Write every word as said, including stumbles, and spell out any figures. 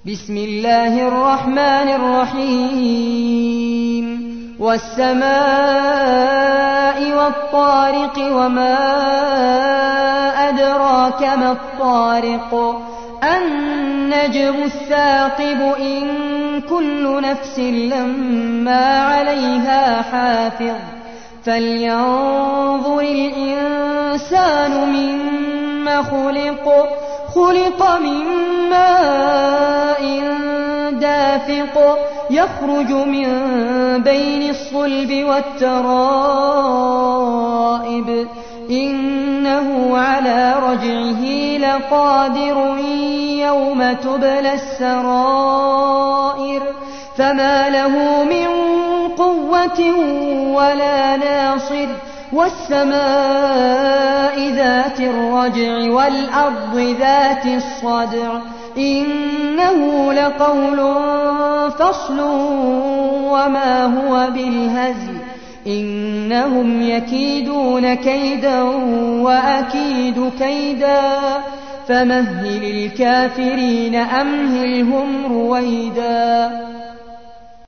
بسم الله الرحمن الرحيم والسماء والطارق وما أدراك ما الطارق النجم الثاقب إن كل نفس لما عليها حافظ فلينظر الإنسان مما خلق خلق من ماء دافق يخرج من بين الصلب والترائب إنه على رجعه لقادر يوم تبلى السرائر فما له من قوة ولا ناصر والسماء ذات الرجع والأرض ذات الصدع إنه لقول فصل وما هو بالهزل إنهم يكيدون كيدا وأكيد كيدا فمهل الكافرين أمهلهم رويدا.